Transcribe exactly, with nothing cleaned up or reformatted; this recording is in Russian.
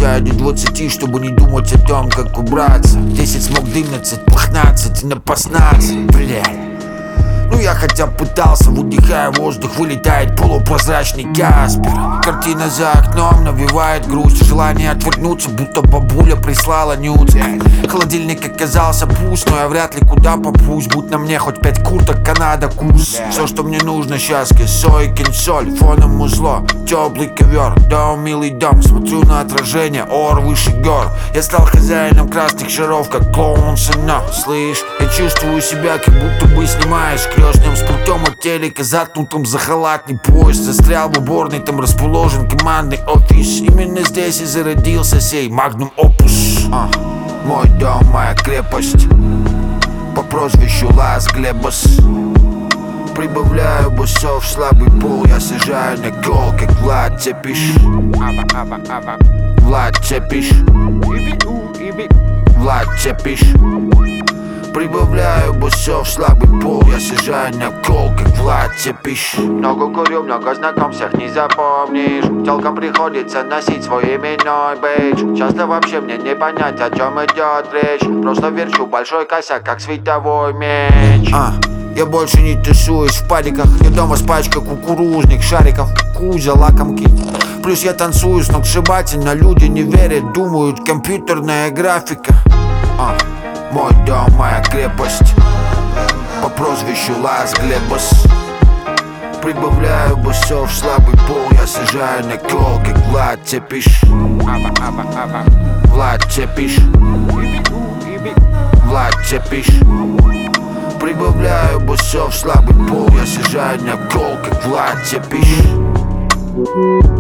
хватает до двадцати, чтобы не думать о том, как убраться. Десять смог дымнадцать, пятнадцать и на поснаться. Блядь. Ну я хотя бы пытался, выдыхая воздух, вылетает полупрозрачный Каспер. Картина за окном навевает грусть, желание отвернуться, будто бабуля прислала нюц. Холодильник оказался пуст, но я вряд ли куда попрусь. Будь на мне хоть пять курток, Канада, курс. Все, что мне нужно сейчас, кисо и кинсоль, фоном музло, теплый ковер, дом, милый дом. Смотрю на отражение, ор выше гор. Я стал хозяином красных шаров, как клоун сына. Слышь, я чувствую себя, как будто бы снимаешь крестным с пультом от телека, заткнутым за халатный пояс. Застрял в уборной, там расположен командный офис. Именно здесь и зародился сей магнум опус. а, Мой дом, моя крепость, по прозвищу Лас Глебас. Прибавляю басов, слабый пол, я сажаю на гол, как Влад Цепиш. Влад Цепиш. Влад Цепиш. Прибавляю басов, слабый пол, я сажаю на кол, как Влад Цепиш. Много курю, много знаком, всех не запомнишь. Телкам приходится носить свой именной бейдж. Часто вообще мне не понять, о чем идет речь. Просто верчу большой косяк, как световой меч. а, Я больше не тусуюсь в падиках. Я дома с пачкой кукурузных шариков, кузя, лакомки. Плюс я танцую сногсшибательно, люди не верят, думают, компьютерная графика. а. Мой дом, моя крепость, по прозвищу Лас Глебас. Прибавляю басов, слабый пол, я сажаю на кол, как Влад Цепиш. Влад Цепиш. Влад Цепиш. Прибавляю басов, слабый пол, я сажаю на кол, как Влад Цепиш.